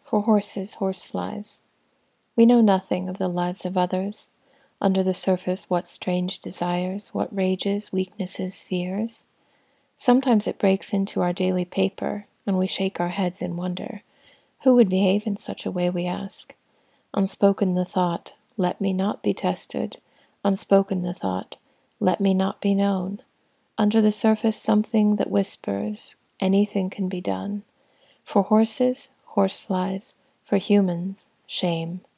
For horses, horseflies. We know nothing of the lives of others. Under the surface, what strange desires, what rages, weaknesses, fears. Sometimes it breaks into our daily paper, and we shake our heads in wonder. Who would behave in such a way, we ask? Unspoken the thought, let me not be tested. Unspoken the thought, let me not be known. Under the surface, something that whispers, anything can be done. For horses, horseflies. For humans, shame.